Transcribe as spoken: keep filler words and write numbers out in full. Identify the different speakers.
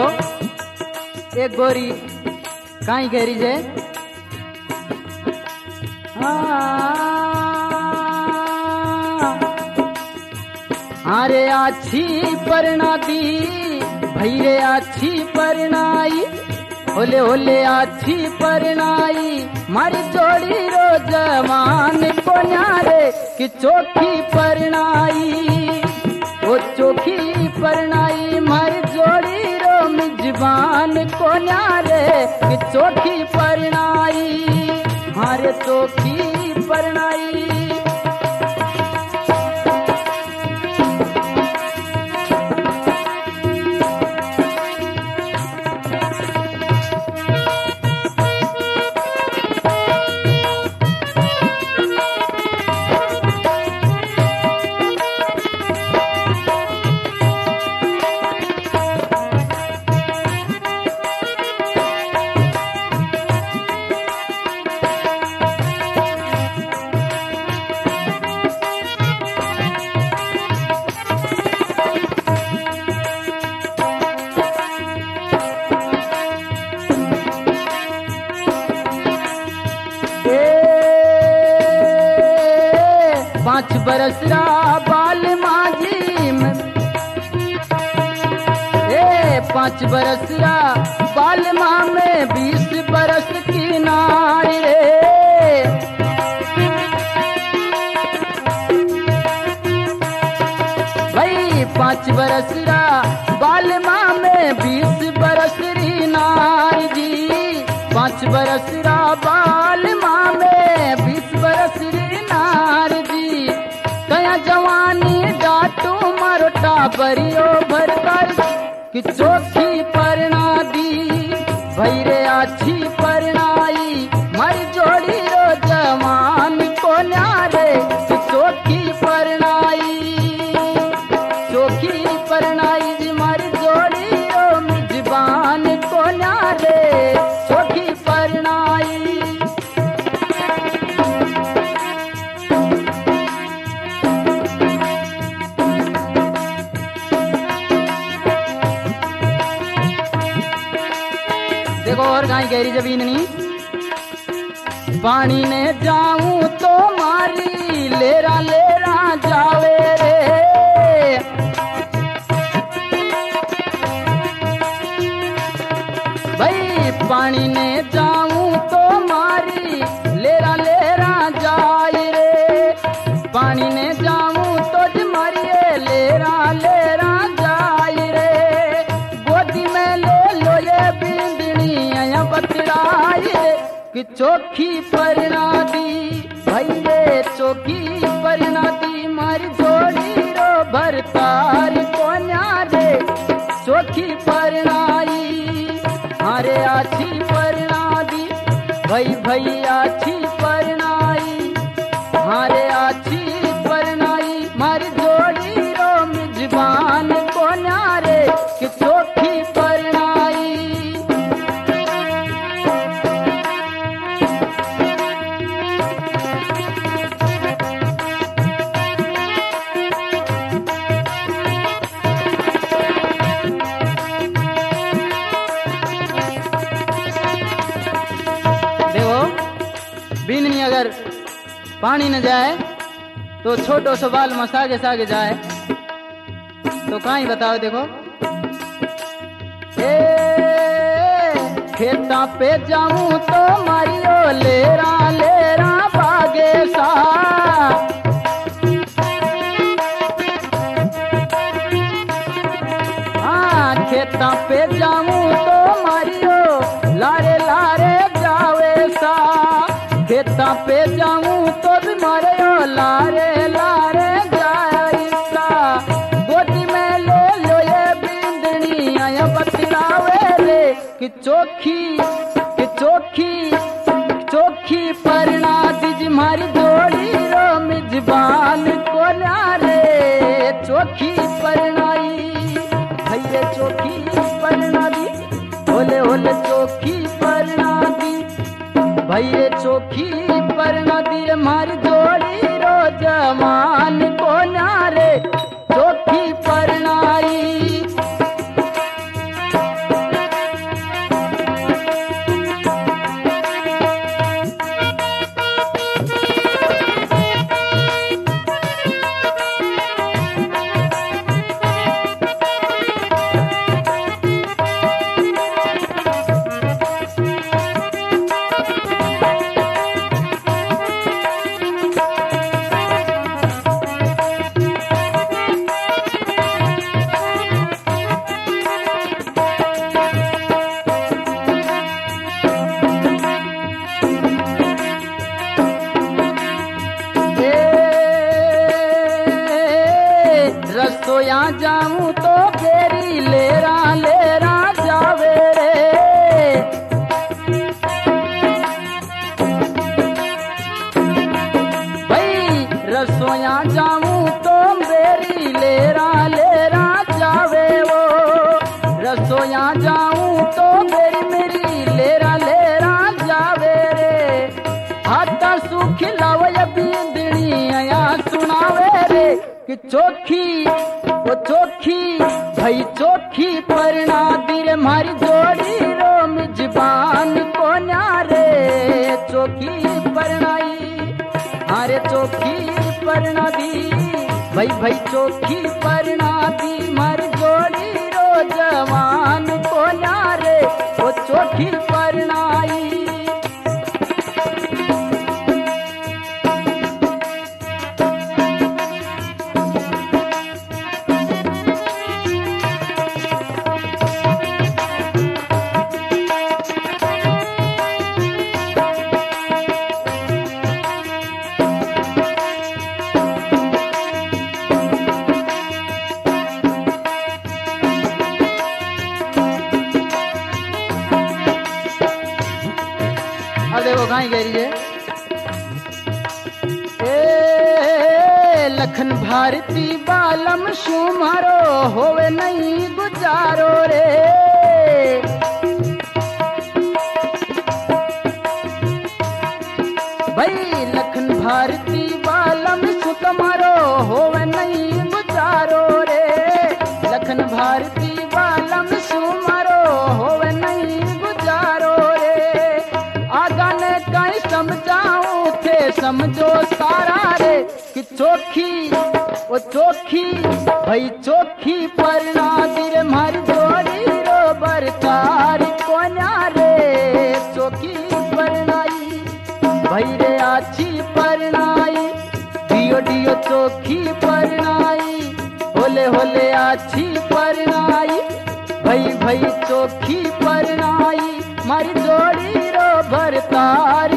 Speaker 1: देखो एक गोरी काई घेरी जे अरे आछी परना दी भैरे आछी परनाई होले होले आछी परनाई मारी जोड़ी रो जवान को न्यारे कि चोखी परनाई ओ चोखी परनाई मारी जोड़ी रो मिजबान को न्यारे कि चोखी परनाई मारे चोखी परनाई। पाँच बरसरा बाल माझी में ए पाँच बरसरा बाल माँ में बीस बरस की नारी रे भाई पाँच बरसरा बाल माँ में बीस बरस री नारी जी पाँच बरसरा बाल माँ में बीस बरस री नारी जी कया जवानी डाटू मरोटा बरियो भरकर कि चोखी परना दी भैरे आछी परनाई मर जोड़ी रो जवान को न्यारे कि चोखी परनाई चोखी परनाई जी मर जोड़ी रो मिजबान को न्यारे चोखी परनाई। देखो और गाय गहरी जमीन नहीं पानी ने जाऊं तो मारी लेरा लेरा जावे रे भाई पानी ने जाऊं तो मारी लेरा लेरा जाए रे पानी ने जाऊं तो ज मारिए लेरा लेरा जाए रे गोदी में ले लो ये बिंदनी आया बतराए कि चोखी परना दी भाई रे चोखी परना दी मारी जोड़ी रो भरतार को न्यारे चोखी परनाई मारे आछी परना दी भाई भाई आछी परनाई मारे आछी परनाई मारी जोड़ी रो मिजबान को न्यारे कि चोखी परनाई। बिंदनी अगर पानी न जाए तो छोटो सो बाल में सागे सागे जाए तो कहीं बताओ देखो ए खेता पे जाऊं तो मारियो लेरा लेरा बागे सा हाँ खेता पे जाऊं तो मारियो लारे लारे जावे सा खेता पे जाऊं तो भी मारे ओ लारे लारे जायसा गोदी में ले लो ये बिंदनी आया बतलावे रे कि चोखी कि चोखी चोखी परना दीज मारी जोड़ी रो मिजबान को न्यारे चोखी परनाई भैया चोखी परना दी होले होले चोखी परना दी भैया चोखी परना दी मारी जोड़ी रो जवान को न्यारे चोखी परनाई। तो बेरी लेरा लेरा जावे रे। भाई रसोया जाऊं तो बेरी लेरा लेरा जावे वो, रसोया जाऊं तो बेरी मेरी लेरा लेरा जावे रे। हाथा सुखी लावय बींदनी आया सुनावे रे कि चोखी वो चोखी भाई चोखी परना दिर मारी जोड़ी रो मिजबान को न्यारे। चोखी परनाई हारे चोखी परना दी भाई भाई चोखी परना दी मारी जोड़ी रो जवान को न्यारे वो चोखी परनाई। अब देखो कहीं कह रही है ए लखन भारती बालम शुमारो होवे नहीं गुजारो रे। भाई लखन भारती बालम सुतमारो होवे नहीं गुजारो रे। लखन भारती बालम शुमारो होवे नहीं गुजारो रे। आगाने कहीं समझाऊं थे समझो सारा रे कि चोखी वो चोखी भाई चोखी परना दिर मारी जोड़ी रो बरतार कोन्या रे। चोखी परनाई भाई रे आछी परनाई डियो डियो चोखी परनाई होले होले आछी परनाई भाई भाई चोखी परनाई मारी जोड़ी रो भरतार